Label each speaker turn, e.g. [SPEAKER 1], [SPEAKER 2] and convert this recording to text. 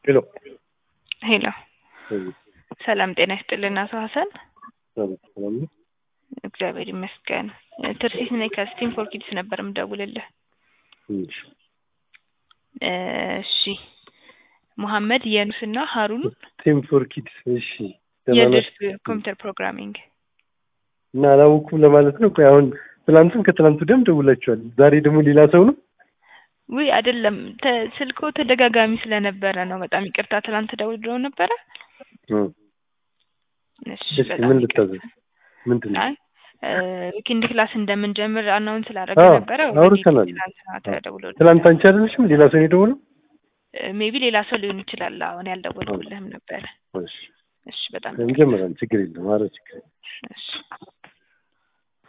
[SPEAKER 1] ሄሎ
[SPEAKER 2] ሄሎ ሰላም ጤና ይስጥልን አቶ ሀሰን።
[SPEAKER 1] ሰላም
[SPEAKER 2] እግዚአብሔር ይመስገን። ትርሲት ነኝ ከስቲም ፎር ኪድስ ነበር የምደውልልህ። እሺ መሐመድ የኑስና ሀሩን
[SPEAKER 1] ስቲም ፎር ኪድስ። እሺ
[SPEAKER 2] የድርስ ኮምፒውተር ፕሮግራሚንግ
[SPEAKER 1] እና አላውኩም ለማለት ነው። ቆይ አሁን ትላንትም ከትላንቱ ደም ደውላችኋል። ዛሬ ደግሞ ሌላ ሰው ነው?
[SPEAKER 2] ወይ አይደለም፣ ስልኮ ተደጋጋሚ ስለነበረ ነው። በጣም ይቅርታ። ትላንት ደውለው ነበረ። እሺ
[SPEAKER 1] ምን ልታዘዝ? ምንድነው?
[SPEAKER 2] ዊኬንድ ክላስ እንደምንጀምር አናውንስ ስላደረገ ነበረ።
[SPEAKER 1] አውርተናል። ትላንት አንቺ አይደለሽም? ሌላ ሰው የደወለው?
[SPEAKER 2] ሜቢ ሌላ ሰው ሊሆን ይችላል። አሁን ያልደወልኩልህም ነበረ።
[SPEAKER 1] እሺ
[SPEAKER 2] እሺ በጣም
[SPEAKER 1] እንጀምራለን። ችግር የለም። ኧረ ችግር የለም።
[SPEAKER 2] እሺ